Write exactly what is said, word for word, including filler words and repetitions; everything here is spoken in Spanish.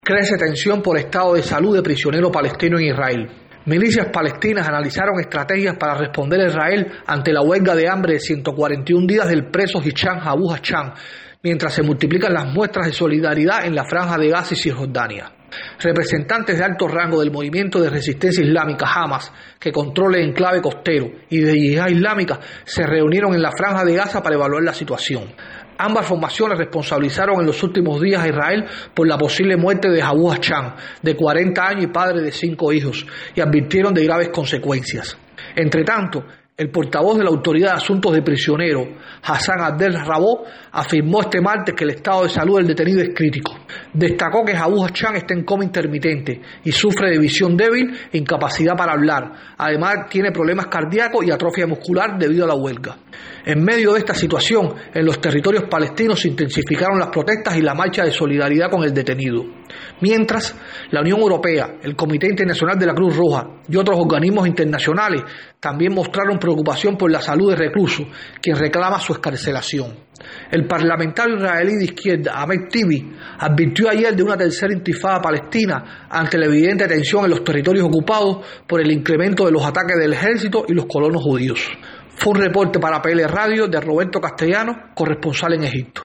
Crece tensión por estado de salud de prisionero palestino en Israel. Milicias palestinas analizaron estrategias para responder a Israel ante la huelga de hambre de ciento cuarenta y un días del preso Hicham Abu Hasham, mientras se multiplican las muestras de solidaridad en la Franja de Gaza y Cisjordania. Representantes de alto rango del movimiento de resistencia islámica Hamas, que controla el enclave costero, y de Yihad Islámica se reunieron en la Franja de Gaza para evaluar la situación. Ambas formaciones responsabilizaron en los últimos días a Israel por la posible muerte de Abu Hasham, de cuarenta años y padre de cinco hijos, y advirtieron de graves consecuencias. Entre tanto, el portavoz de la Autoridad de Asuntos de Prisioneros, Hassan Abdel Rabó, afirmó este martes que el estado de salud del detenido es crítico. Destacó que Abu Hasham está en coma intermitente y sufre de visión débil e incapacidad para hablar. Además, tiene problemas cardíacos y atrofia muscular debido a la huelga. En medio de esta situación, en los territorios palestinos se intensificaron las protestas y la marcha de solidaridad con el detenido. Mientras, la Unión Europea, el Comité Internacional de la Cruz Roja y otros organismos internacionales también mostraron preocupación por la salud del recluso, quien reclama su excarcelación. El parlamentario israelí de izquierda, Ahmed Tibi, advirtió ayer de una tercera intifada palestina ante la evidente tensión en los territorios ocupados por el incremento de los ataques del ejército y los colonos judíos. Fue un reporte para P L Radio de Roberto Castellano, corresponsal en Egipto.